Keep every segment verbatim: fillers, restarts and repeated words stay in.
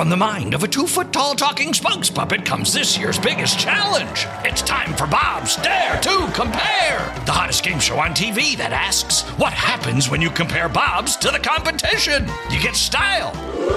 From the mind of a two-foot-tall talking spokes puppet comes this year's biggest challenge. It's time for Bob's Dare to Compare, the hottest game show on T V that asks, what happens when you compare Bobs to the competition? You get style.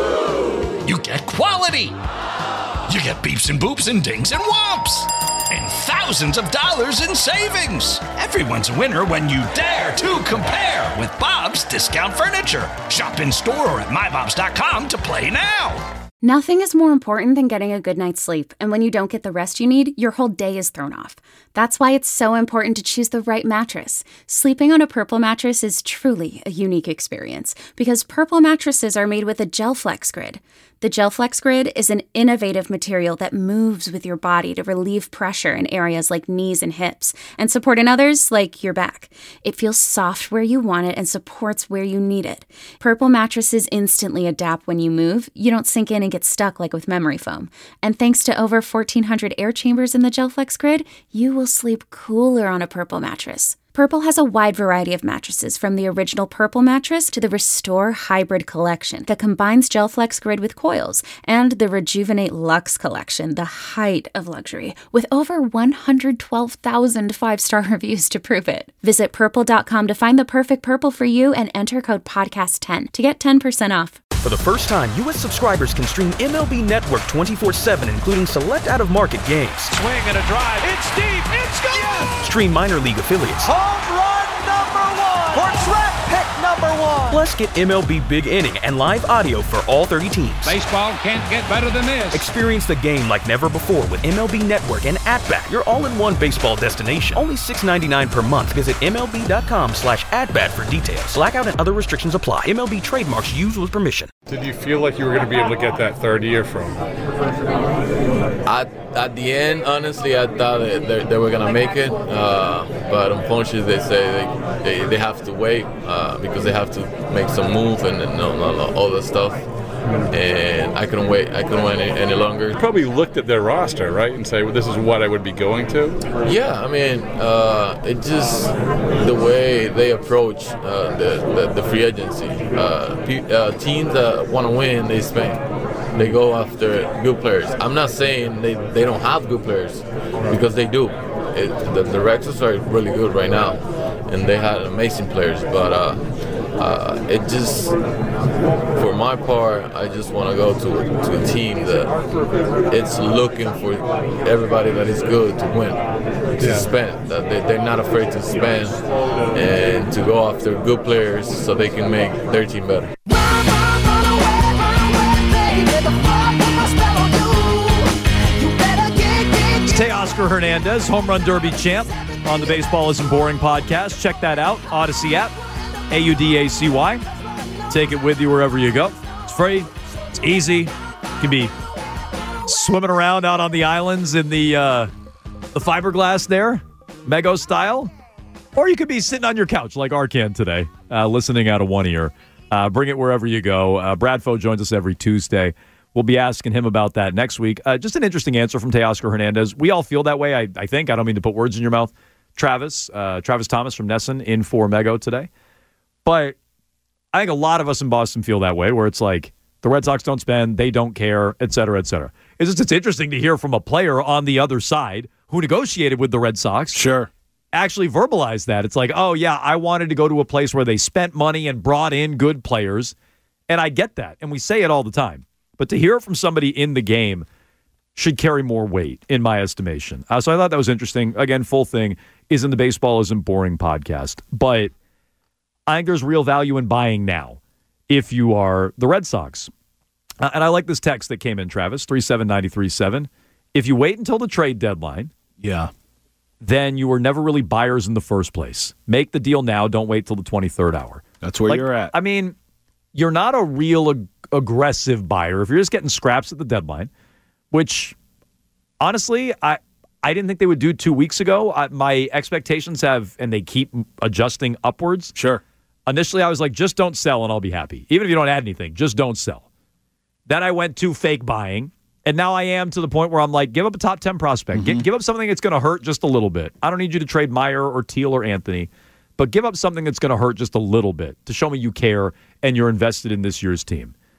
You get quality. You get beeps and boops and dings and whomps. And thousands of dollars in savings. Everyone's a winner when you dare to compare with Bob's Discount Furniture. Shop in store or at my bobs dot com to play now. Nothing is more important than getting a good night's sleep, and when you don't get the rest you need, your whole day is thrown off. That's why it's so important to choose the right mattress. Sleeping on a Purple mattress is truly a unique experience, because Purple mattresses are made with a GelFlex Grid. The GelFlex Grid is an innovative material that moves with your body to relieve pressure in areas like knees and hips, and support in others like your back. It feels soft where you want it and supports where you need it. Purple mattresses instantly adapt when you move. You don't sink in and get stuck like with memory foam. And thanks to over fourteen hundred air chambers in the GelFlex Grid, you will sleep cooler on a Purple mattress. Purple has a wide variety of mattresses, from the original Purple mattress to the Restore Hybrid collection that combines GelFlex Grid with coils, and the Rejuvenate Luxe collection, the height of luxury, with over one hundred twelve thousand five-star reviews to prove it. Visit purple dot com to find the perfect Purple for you and enter code podcast ten to get ten percent off. For the first time, U S subscribers can stream M L B Network twenty-four seven, including select out-of-market games. Swing and a drive. It's deep. It's gone. Yes! Stream minor league affiliates. Home run number one. Or draft pick number one. Plus, get M L B Big Inning and live audio for all thirty teams. Baseball can't get better than this. Experience the game like never before with M L B Network and At-Bat, your all-in-one baseball destination. Only six dollars and ninety-nine cents per month. Visit M L B dot com slash at-bat for details. Blackout and other restrictions apply. M L B trademarks used with permission. Did you feel like you were going to be able to get that third year from? At, at the end, honestly, I thought that they, they were going to make it. Uh, but unfortunately, they say they, they, they have to wait uh, because they have to make some move and, and all that stuff. And I couldn't wait. I couldn't wait any, any longer. You probably looked at their roster, right, and say, well, this is what I would be going to? Yeah, I mean, uh, it just the way they approach uh, the, the, the free agency. Uh, pe- uh, teams that want to win, they spend. They go after good players. I'm not saying they, they don't have good players, because they do. It, the, the Rexers are really good right now, and they had amazing players, but uh, uh, it just, for my part, I just want to go to, to a team that it's looking for everybody that is good to win, to yeah. spend, that they, they're not afraid to spend and to go after good players so they can make their team better. Teoscar Hernandez, Home Run Derby champ, on the Baseball Isn't Boring podcast. Check that out, Odyssey app, A U D A C Y. Take it with you wherever you go. It's free, it's easy. You can be swimming around out on the islands in the uh, the fiberglass there, Mego style. Or you could be sitting on your couch like Arcan today, uh, listening out of one ear. Uh, bring it wherever you go. Uh, Brad Foe joins us every Tuesday. We'll be asking him about that next week. Uh, just an interesting answer from Teoscar Hernandez. We all feel that way, I, I think. I don't mean to put words in your mouth. Travis, uh, Travis Thomas from Nesson in for Mego today. But I think a lot of us in Boston feel that way, where it's like the Red Sox don't spend, they don't care, et cetera, et cetera. It's just it's interesting to hear from a player on the other side who negotiated with the Red Sox. Sure. Actually verbalize that. It's like, oh, yeah, I wanted to go to a place where they spent money and brought in good players. And I get that. And we say it all the time. But to hear it from somebody in the game should carry more weight, in my estimation. Uh, so I thought that was interesting. Again, full thing is in the Baseball Isn't Boring podcast. But I think there's real value in buying now if you are the Red Sox. Uh, and I like this text that came in, Travis, three seven nine three seven. If you wait until the trade deadline, yeah, then you were never really buyers in the first place. Make the deal now. Don't wait till the twenty-third hour. That's where like, you're at. I mean, you're not a real ag- aggressive buyer if you're just getting scraps at the deadline, which, honestly, I I didn't think they would do two weeks ago. I, my expectations have, and they keep adjusting upwards. Sure. Initially, I was like, just don't sell and I'll be happy. Even if you don't add anything, just don't sell. Then I went to fake buying, and now I am to the point where I'm like, give up a top ten prospect. Mm-hmm. Get, give up something that's going to hurt just a little bit. I don't need you to trade Meyer or Teal or Anthony, but give up something that's going to hurt just a little bit to show me you care and you're invested in this year's team.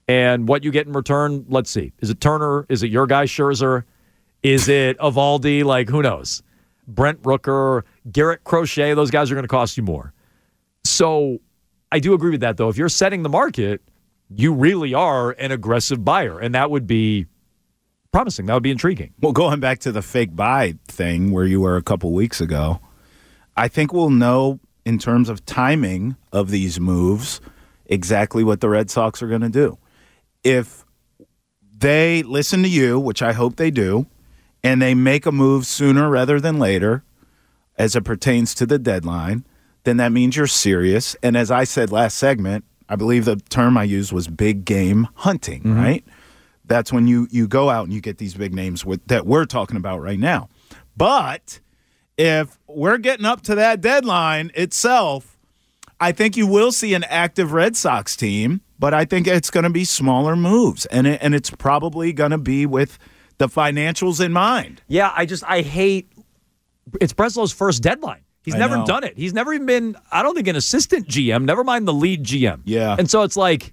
And what you get in return, let's see. Is it Turner? Is it your guy Scherzer? Is it Eovaldi? Like, who knows? Brent Rooker, Garrett Crochet, those guys are going to cost you more. So I do agree with that, though. If you're setting the market, you really are an aggressive buyer, and that would be promising. That would be intriguing. Well, going back to the fake buy thing where you were a couple weeks ago, I think we'll know in terms of timing of these moves exactly what the Red Sox are going to do. If they listen to you, which I hope they do, and they make a move sooner rather than later as it pertains to the deadline, then that means you're serious. And as I said last segment, I believe the term I used was big game hunting, mm-hmm. right? That's when you, you go out and you get these big names with, that we're talking about right now. But if we're getting up to that deadline itself, I think you will see an active Red Sox team, but I think it's going to be smaller moves, and it, and it's probably going to be with the financials in mind. Yeah, I just, I hate, it's Breslow's first deadline. He's I never know. done it. He's never even been, I don't think, an assistant G M, never mind the lead G M. Yeah. And so it's like,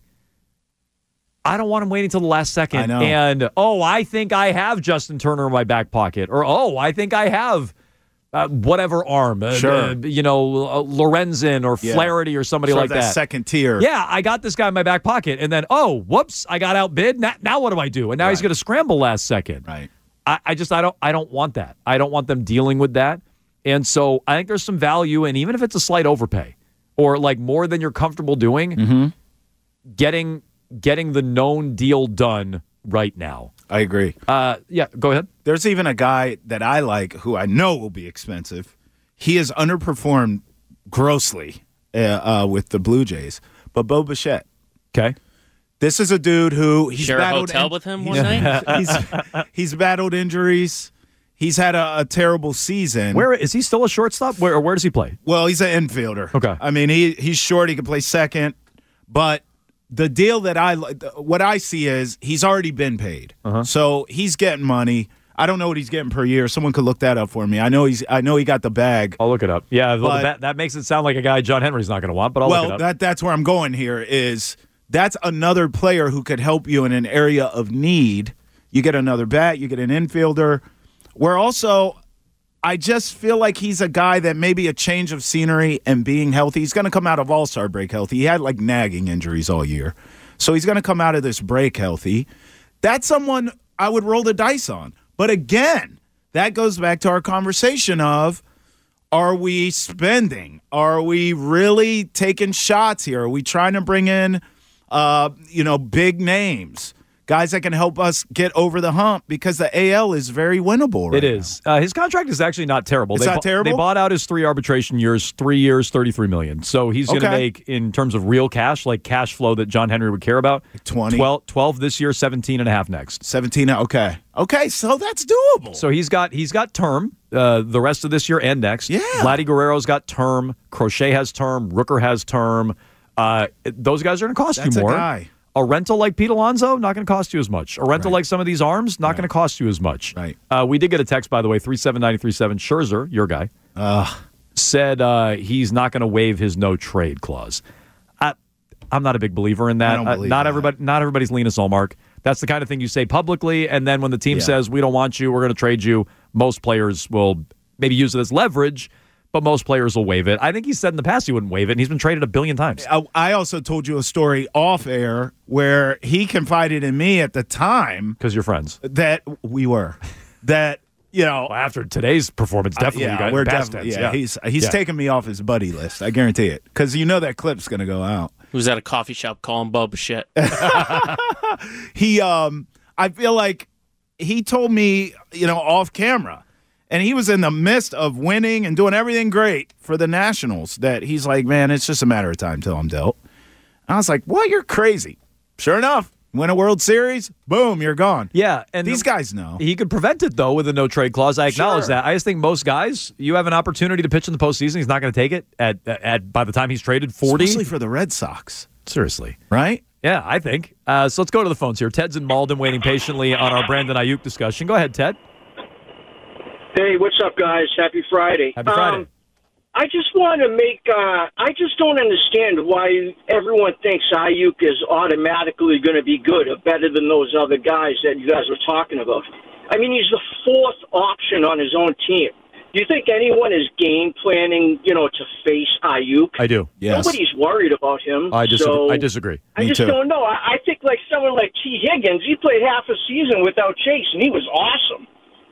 I don't want him waiting till the last second. I know. And, oh, I think I have Justin Turner in my back pocket. Or, oh, I think I have uh, whatever arm. Uh, Sure. uh, you know, uh, Lorenzen or Yeah. Flaherty or somebody Sort like of that. that. Second tier. Yeah, I got this guy in my back pocket. And then, oh, whoops, I got outbid. Now, now what do I do? And now Right. he's going to scramble last second. Right. I, I just, I don't, I don't want that. I don't want them dealing with that. And so I think there's some value, and even if it's a slight overpay or like more than you're comfortable doing, Mm-hmm. getting getting the known deal done right now. I agree. Uh, yeah, go ahead. There's even a guy that I like who I know will be expensive. He has underperformed grossly uh, uh, with the Blue Jays, but Bo Bichette. Okay. This is a dude who he's Share a battled hotel in- with him one he's, night? he's, he's battled injuries. He's had a, a terrible season. Where is he still a shortstop? Where, or where does he play? Well, he's an infielder. Okay. I mean, he he's short. He can play second. But the deal that I what I see is he's already been paid. Uh-huh. So he's getting money. I don't know what he's getting per year. Someone could look that up for me. I know he's. I know he got the bag. I'll look it up. Yeah, well, But- that, that makes it sound like a guy John Henry's not going to want, but I'll look it well, up. that that's where I'm going here. Is that's another player who could help you in an area of need. You get another bat. You get an infielder. We're also. I just feel like he's a guy that maybe a change of scenery and being healthy. He's going to come out of All-Star break healthy. He had like nagging injuries all year. So he's going to come out of this break healthy. That's someone I would roll the dice on. But again, that goes back to our conversation of, are we spending? Are we really taking shots here? Are we trying to bring in, uh, you know, big names? Guys that can help us get over the hump because the A L is very winnable right It is. Uh, his contract is actually not terrible. It's they not terrible? They bought out his three arbitration years, three years, thirty-three million dollars. So he's going to Okay. make, in terms of real cash, like cash flow that John Henry would care about, twenty. twelve, twelve this year, seventeen and a half next. seventeen, okay. Okay, so that's doable. So he's got he's got term uh, the rest of this year and next. Yeah. Vladdy Guerrero's got term. Crochet has term. Rooker has term. Uh, those guys are going to cost That's you a more. guy. A rental like Pete Alonso, not going to cost you as much. A rental Right. like some of these arms, not going to cost you as much. Right. Uh, we did get a text, by the way, three seven nine three seven. Scherzer, your guy, Ugh. said uh, he's not going to waive his no trade clause. I, I'm not a big believer in that. I don't Uh, believe not that. everybody, not everybody's Linus Allmark. That's the kind of thing you say publicly, and then when the team Yeah. says we don't want you, we're going to trade you, most players will maybe use it as leverage, but most players will waive it. I think he said in the past he wouldn't waive it, and he's been traded a billion times. I, I also told you a story off air where he confided in me at the time Because you're friends. that we were. That, you know. Well, after today's performance, definitely yeah, you got we're past definitely. tense, Yeah, he's he's Yeah. taking me off his buddy list. I guarantee it, because you know that clip's going to go out. He was at a coffee shop calling Bo Bichette. He, um, I feel like he told me, you know, off camera, and he was in the midst of winning and doing everything great for the Nationals. That he's like, man, it's just a matter of time till I'm dealt. And I was like, what? You're crazy. Sure enough, win a World Series, boom, you're gone. Yeah, and These the- guys know. He could prevent it, though, with a no-trade clause. I acknowledge Sure. that. I just think most guys, you have an opportunity to pitch in the postseason. He's not going to take it at, at by the time he's traded forty. Especially for the Red Sox, Seriously. right? Yeah, I think. Uh, so let's go to the phones here. Ted's in Malden waiting patiently on our Brandon Ayuk discussion. Go ahead, Ted. Hey, what's up, guys? Happy Friday. Happy Friday. Um, I just want to make, uh, I just don't understand why everyone thinks Ayuk is automatically going to be good or better than those other guys that you guys were talking about. I mean, he's the fourth option on his own team. Do you think anyone is game planning, you know, to face Ayuk? I do. Yes. Nobody's worried about him. I disagree. So I disagree. I Me just too. don't know. I, I think like someone like T. Higgins, he played half a season without Chase, and he was awesome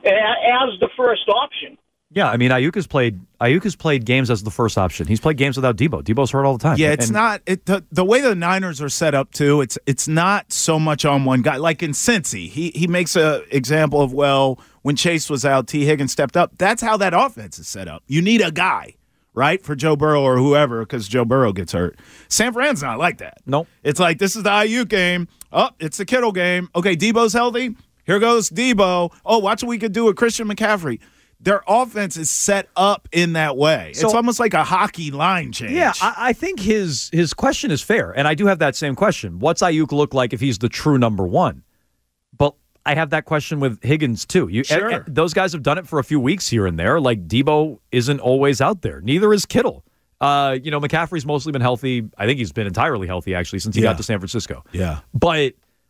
as the first option. Yeah, I mean, Ayuk has played. Ayuk has played games as the first option. He's played games without Debo. Debo's hurt all the time. Yeah, it's And- not it, the, the way the Niners are set up too. It's it's not so much on one guy. Like in Cincy, he he makes a example of well, when Chase was out, T. Higgins stepped up. That's how that offense is set up. You need a guy, right, for Joe Burrow or whoever, because Joe Burrow gets hurt. San Fran's not like that. Nope. It's like this is the Ayuk game. Oh, it's the Kittle game. Okay, Debo's healthy. Here goes Debo. Oh, watch what we could do with Christian McCaffrey. Their offense is set up in that way. So- it's almost like a hockey line change. Yeah, I, I think his his question is fair, and I do have that same question. What's Ayuk look like if he's the true number one? But I have that question with Higgins too. You, Sure. and- and those guys have done it for a few weeks here and there. Like Debo isn't always out there. Neither is Kittle. Uh, you know, McCaffrey's mostly been healthy. I think he's been entirely healthy actually since he Yeah. got to San Francisco. Yeah. But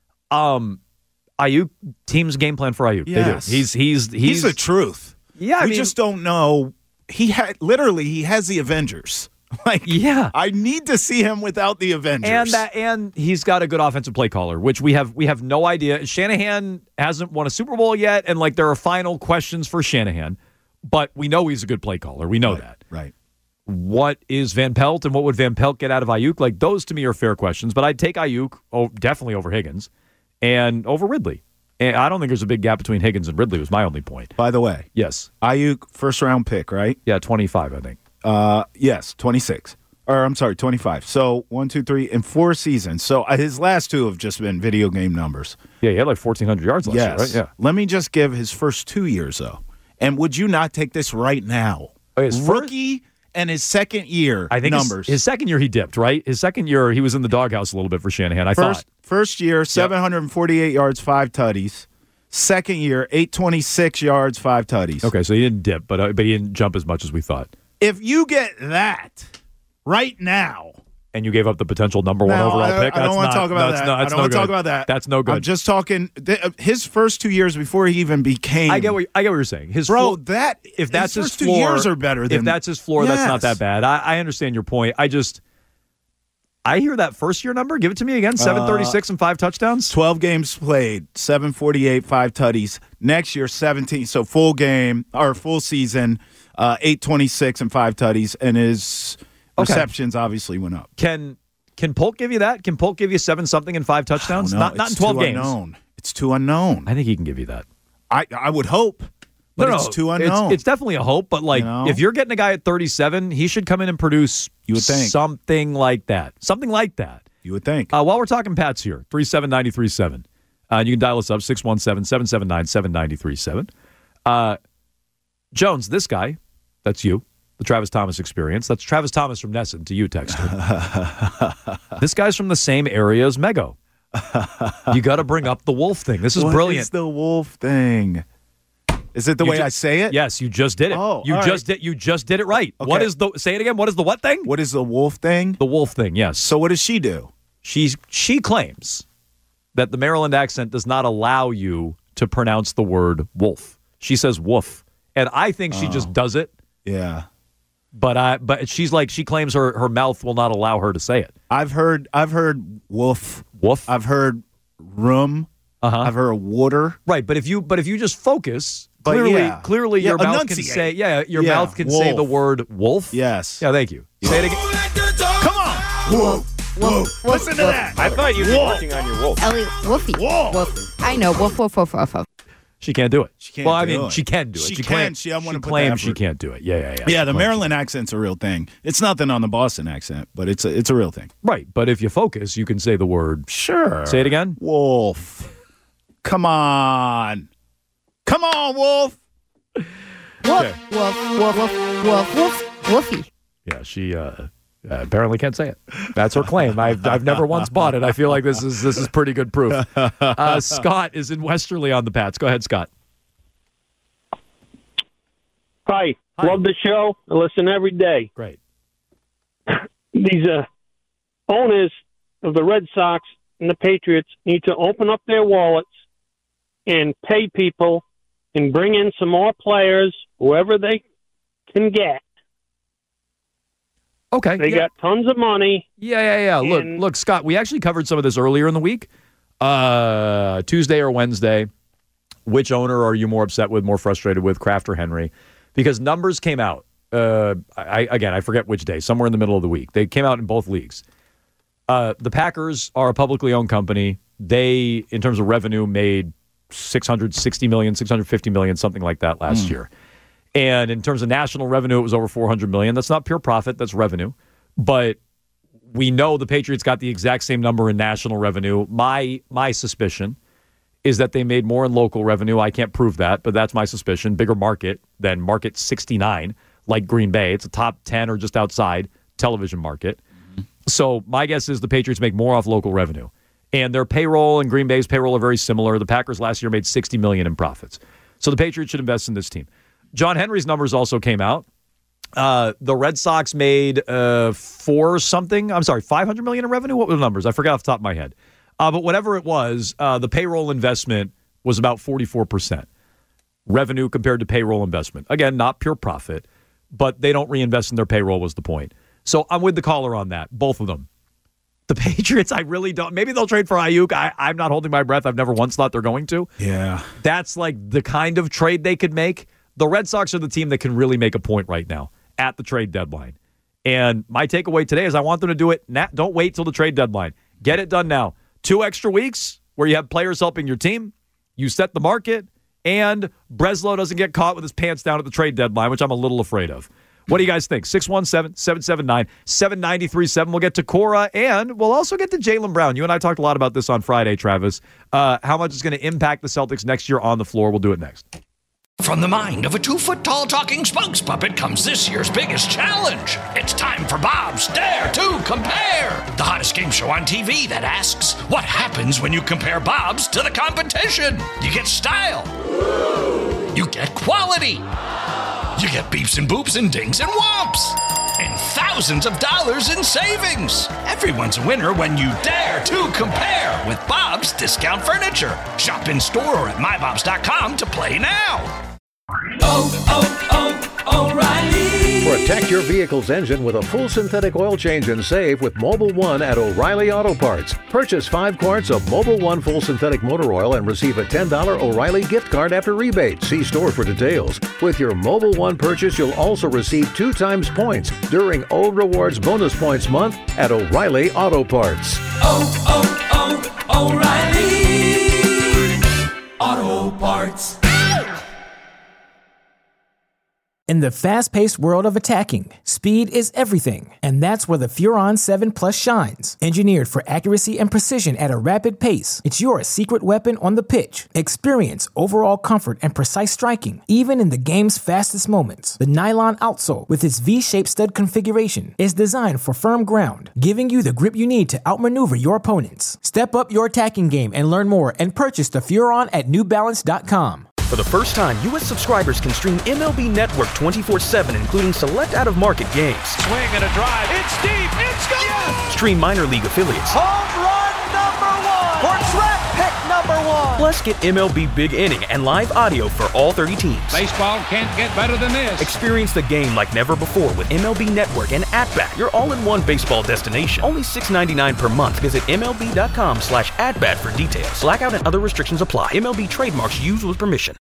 um, Ayuk team's game plan for Ayuk. Yes. They do. He's he's he's, He's the truth. Yeah, I we mean- just don't know. He had literally he has the Avengers. Like, yeah, I need to see him without the Avengers. And that, and he's got a good offensive play caller, which we have we have no idea. Shanahan hasn't won a Super Bowl yet, and like there are final questions for Shanahan, but we know he's a good play caller. We know Right, that. right. What is Van Pelt, and what would Van Pelt get out of Ayuk? Like those to me are fair questions, but I'd take Ayuk oh, definitely over Higgins and over Ridley. And I don't think there's a big gap between Higgins and Ridley. Was my only point. By the way, Yes. Ayuk first round pick, right? Yeah, twenty-five, I think. Uh, yes, twenty-six. Or I'm sorry, twenty-five. So one, two, three, in four seasons. So uh, his last two have just been video game numbers. Yeah, he had like fourteen hundred yards last yes. year, right? Yeah. Let me just give his first two years though. And would you not take this right now? Oh, his first- Rookie and his second year I think his- numbers. His, second year he dipped, right? His second year he was in the doghouse a little bit for Shanahan. I First, thought. first year, seven hundred forty-eight yards, five tutties. Second year, eight twenty-six yards, five tutties. Okay, so he didn't dip, but uh, but he didn't jump as much as we thought. If you get that right now, And you gave up the potential number one No, overall I, pick. I don't That's want to not- talk about that's that. No, I that's don't no want to talk good. about that. That's no good. I'm just talking th- his first two years before he even became. I get what I get what you're saying. His bro. floor, that if that's his his, first two floor, years are better than if that's his floor, that's not Yes. that bad. I, I understand your point. I just I hear that first year number. Give it to me again. Seven thirty six and five touchdowns. twelve games played, seven forty-eight, five tutties. Next year, seventeen. So full game or full season, uh, eight twenty-six and five tutties, and his Okay. receptions obviously went up. Can can Polk give you that? Can Polk give you seven something and five touchdowns? No, not not in it's twelve too games. Unknown. It's too unknown. I think he can give you that. I I would hope, but no, it's no, too unknown. It's, it's definitely a hope, but like You know? if you're getting a guy at thirty-seven, he should come in and produce You would think. something like that. Something like that. You would think. Uh, while we're talking Pats here, three seven nine three seven. Uh, you can dial us up, six one seven, seven seven nine, seven nine three seven. Uh, Jones, this guy, that's you, the Travis Thomas experience. That's Travis Thomas from Nesson to you, Texter. This guy's from the same area as Mego. You got to bring up the wolf thing. This is What brilliant. is the wolf thing? Is it the You way ju- I say it? Yes, you just did it. Oh, you all just right. did. You just did it right. What Okay. is the? Say it again. What is the what thing? What is the wolf thing? The wolf thing. Yes. So what does she do? She's she claims that the Maryland accent does not allow you to pronounce the word wolf. She says woof, and I think she just does it. Yeah. But I but she's like she claims her her mouth will not allow her to say it. I've heard I've heard wolf. Woof. I've heard room. Uh-huh. I've heard water. Right, but if you but if you just focus, But clearly yeah. clearly Yeah, your mouth can enunciate. say yeah, your Yeah, mouth can say the wolf. word wolf. Yes. Yeah, thank you. Say it again. Come on. Wolf. Wolf. Listen to that. I thought you'd be working on your wolf. Ellie, woofy. Wolf. Woof. I know. Woof, woof, woof, woof, woof. She can't do it. She can't well, I do mean, it. she can do it. She She can. claims- She- I wanna she put the claims she effort. can't do it. Yeah, yeah, yeah. Yeah, She the claims Maryland accent's a real thing. It's nothing on the Boston accent, but it's a, it's a real thing. Right, but if you focus, you can say the word. Sure. Say it again. Wolf. Come on. Come on, Wolf. Woof, woof, woof, woof, woof, woof, woofy. Yeah, she uh, uh, apparently can't say it. That's her claim. I've I've never once bought it. I feel like this is this is pretty good proof. Uh, Scott is in Westerly on the Pats. Go ahead, Scott. Hi. Hi. Love the show. I listen every day. Great. These uh, owners of the Red Sox and the Patriots need to open up their wallets and pay people and bring in some more players, whoever they can get. Okay. They yeah. got tons of money. Yeah, yeah, yeah. Look, and- look, Scott, we actually covered some of this earlier in the week. Uh, Tuesday or Wednesday. Which owner are you more upset with, more frustrated with, Kraft or Henry? Because numbers came out. Uh, I, again, I forget which day, somewhere in the middle of the week. They came out in both leagues. Uh, the Packers are a publicly owned company. They, in terms of revenue, made six hundred sixty million dollars, six hundred fifty million dollars, something like that last mm. year. And in terms of national revenue, it was over four hundred million dollars. That's not pure profit, that's revenue. But we know the Patriots got the exact same number in national revenue. My my suspicion is that they made more in local revenue. I can't prove that, but that's my suspicion. Bigger market than market sixty-nine, like Green Bay. It's a top ten or just outside television market. Mm-hmm. So my guess is the Patriots make more off local revenue. And their payroll and Green Bay's payroll are very similar. The Packers last year made sixty million dollars in profits. So the Patriots should invest in this team. John Henry's numbers also came out. Uh, the Red Sox made uh, four something. I'm sorry, five hundred million dollars in revenue? What were the numbers? I forgot off the top of my head. Uh, but whatever it was, uh, the payroll investment was about forty-four percent. Revenue compared to payroll investment. Again, not pure profit, but they don't reinvest in their payroll was the point. So I'm with the caller on that, both of them. The Patriots, I really don't. Maybe they'll trade for Ayuk. I, I'm not holding my breath. I've never once thought they're going to. Yeah. That's like the kind of trade they could make. The Red Sox are the team that can really make a point right now at the trade deadline. And my takeaway today is I want them to do it now. Don't wait till the trade deadline. Get it done now. Two extra weeks where you have players helping your team, you set the market, and Breslow doesn't get caught with his pants down at the trade deadline, which I'm a little afraid of. What do you guys think? six one seven, seven seven nine, seven nine three seven. We'll get to Cora, and we'll also get to Jaylen Brown. You and I talked a lot about this on Friday, Travis. Uh, how much is going to impact the Celtics next year on the floor. We'll do it next. From the mind of a two-foot-tall talking spokes puppet comes this year's biggest challenge. It's time for Bob's Dare to Compare, the hottest game show on T V that asks, what happens when you compare Bob's to the competition? You get style. You get quality. You get beeps and boops and dings and whomps. And thousands of dollars in savings. Everyone's a winner when you dare to compare with Bob's Discount Furniture. Shop in store or at my bobs dot com to play now. Oh, oh, oh, O'Reilly. Protect your vehicle's engine with a full synthetic oil change and save with Mobil one at O'Reilly Auto Parts. Purchase five quarts of Mobil one full synthetic motor oil and receive a ten dollars O'Reilly gift card after rebate. See store for details. With your Mobil one purchase, you'll also receive two times points during O Rewards Bonus Points Month at O'Reilly Auto Parts. Oh, oh, oh, O'Reilly Auto Parts. In the fast-paced world of attacking, speed is everything, and that's where the Furon seven Plus shines. Engineered for accuracy and precision at a rapid pace, it's your secret weapon on the pitch. Experience overall comfort and precise striking, even in the game's fastest moments. The nylon outsole, with its V-shaped stud configuration, is designed for firm ground, giving you the grip you need to outmaneuver your opponents. Step up your attacking game and learn more and purchase the Furon at new balance dot com. For the first time, U S subscribers can stream M L B Network twenty-four seven, including select out-of-market games. Swing and a drive. It's deep. It's gone. Yes! Stream minor league affiliates. Home run number one. Or draft pick number one. Plus, get M L B Big Inning and live audio for all thirty teams. Baseball can't get better than this. Experience the game like never before with M L B Network and At-Bat, your all-in-one baseball destination. Only six dollars and ninety-nine cents per month. Visit MLB.com slash at-bat for details. Blackout and other restrictions apply. M L B trademarks used with permission.